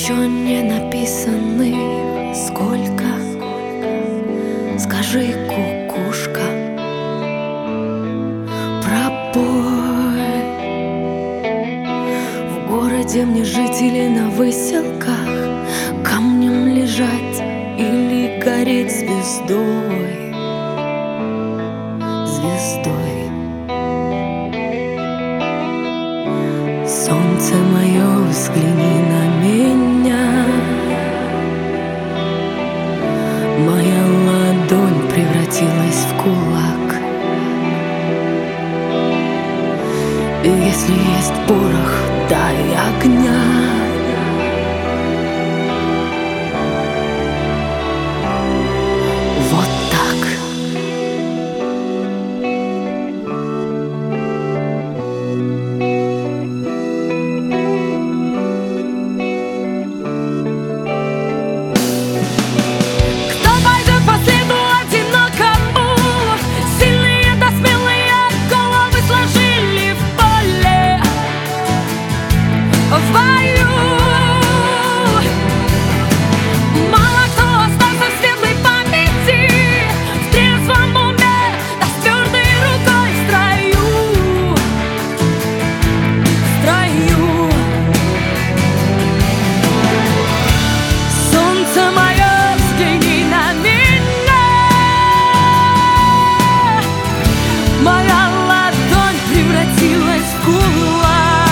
еще не написанных сколько. Скажи, кукушка, пробой. В городе мне жить или на выселках, камнем лежать или гореть звездой. Звездой. Солнце мое, взгляни на меня. Моя ладонь превратилась в кулак. И если есть порох, дай огня. Вот так. В бою мало кто остался в светлой памяти, в трезвом уме, да с твердой рукой в строю, в строю. Солнце мое, взгляни на меня. Моя ладонь превратилась в кулак.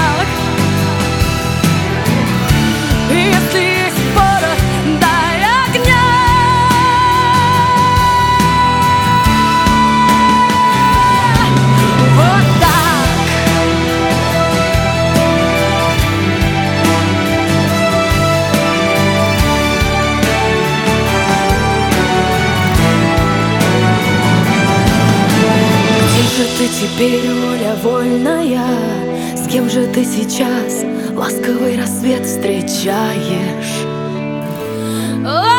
Ты теперь воля вольная, с кем же ты сейчас ласковый рассвет встречаешь?